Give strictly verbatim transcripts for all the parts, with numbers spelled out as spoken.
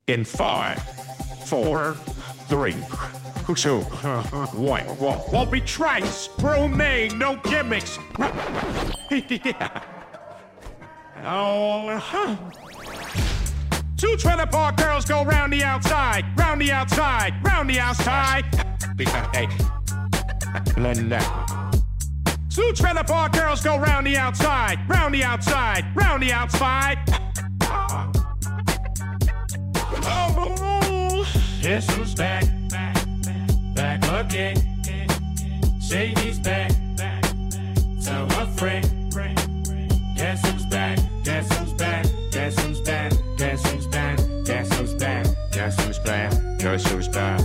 In five, four, three, two, one. Won't be trite, bromade, no gimmicks. Yeah. Oh, huh. Two trailer park girls go round the outside, round the outside, round the outside. Hey, Linda. Two trailer park girls go round the outside, round the outside, round the outside. Oh, guess who's back, back, back, back again. Shady's back, back, tell her friend. Guess who's back, guess who's back, guess who's back, guess who's back, guess who's back, guess who's back, guess who's back.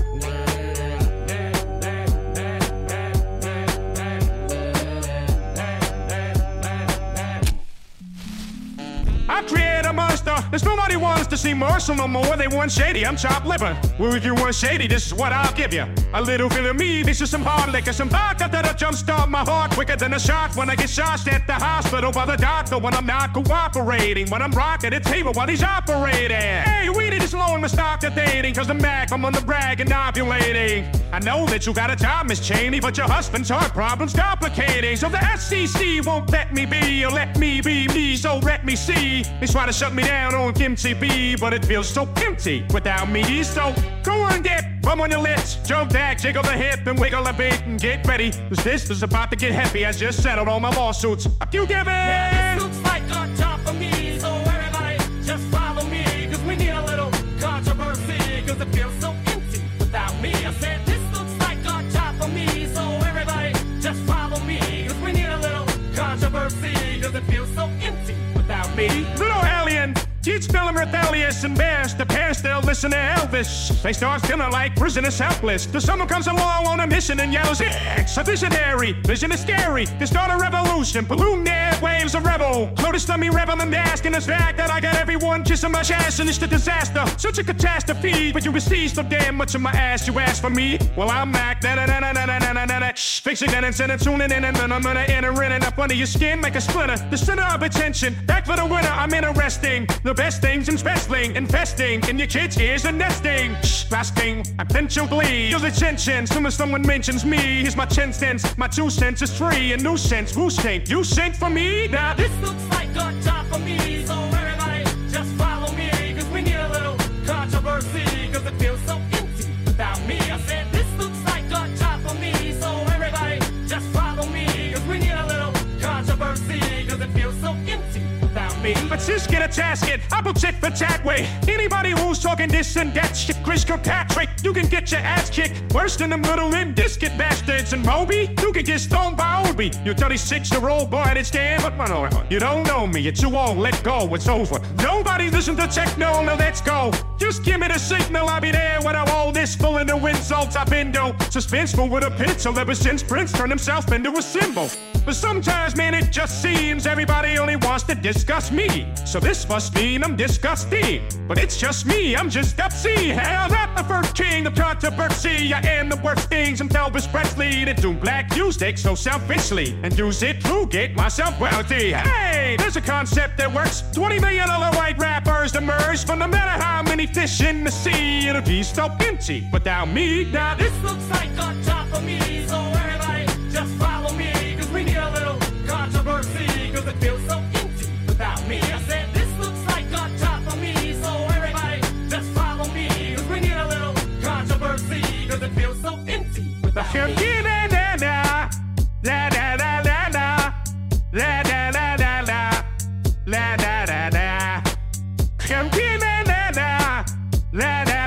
I create a monster. There's nobody wants to see Marshall no more. They want Shady, I'm chopped liver. Well, if you want Shady, this is what I'll give you. A little bit of me, this is some hard liquor, some vodka that'll jumpstart my heart quicker than a shot when I get shot at the hospital by the doctor when I'm not cooperating, when I'm rocking the table while he's operating. Hey, we need this loan to stop the dating, cause I'm back, I'm on the brag and ovulating. I know that you got a job, Miss Cheney, but your husband's heart problem's complicating. So the S E C won't let me be, or let me be me, so let me see. They try to shut me down on Kimchi B, but it feels so empty without me. So go on, dip, bum on your lips, jump back, jiggle the hip, and wiggle a bit, and get ready, cause this is about to get heavy. I just settled all my lawsuits. Up you give it! Yeah, this looks like a job for me, so everybody just follow me, cause we need a little controversy, cause it feels so empty without me. I said this looks like a job for me, so everybody just follow me, cause we need a little controversy, cause it feels so empty without me. Little alien, teach Philip Rebellious and Bears. The parents still listen to Elvis. They start feeling like prisoners helpless. Till someone comes along on a mission and yells, it's a visionary. Vision is scary. They start a revolution. Balloon air waves a rebel. Notice me rebel and asking this fact that I got everyone kissing my ass and it's the disaster. Such a catastrophe. But you receive so damn much of my ass. You ask for me? Well, I'm back. Da da da da da da da da da. Fixing that and sending tuning in and then I'm gonna enter in and up under your skin like a splinter. The center of attention. Back for the winner. I'm interesting. The best things in wrestling, investing in your kids' ears and nesting. Shh, resting, I'm potentially feel the tension. Soon as someone mentions me, here's my ten cents. My two cents is free. A new sense, who sent? You sent for me? Now this looks like a job for me, so everybody just follow me, cause we need a little controversy, cause it feels so empty without me. I said this looks like a job for me, so everybody just follow me, cause we need a little controversy, cause it feels so empty without me. But just get a tasket, I'll put it for that way. Anybody who's talking this and that shit, Chris Kirkpatrick, you can get your ass kicked. Worse than the middle end, discount bastards and Moby. You can get stoned by Obi. You thirty-six-year-old boy that's damn, but no, you don't know me. You're too old, let go, it's over. Nobody listen to techno, now let's go. Just give me the signal, I'll be there when I roll this full of the insults I've been though. Suspenseful with a pencil ever since Prince turned himself into a symbol. But sometimes, man, it just seems everybody only wants to discuss me. So this must mean I'm disgusting. But it's just me, I'm just upsy. Hell, not the first king of controversy. I am the worst things I'm Elvis Presley to do black music so selfishly and use it to get myself wealthy. Hey, there's a concept that works. twenty million other white rappers emerge, but no matter how many fish in the sea, it'll be so empty without me. Now this looks like a job for me, so everybody just follow me, cause we need a little controversy, cause it feels so empty without me. I said this looks like a job for me, so everybody just follow me, cause we need a little controversy, cause it feels so empty without me. La la la la la la la la la la la la la la la la la la la la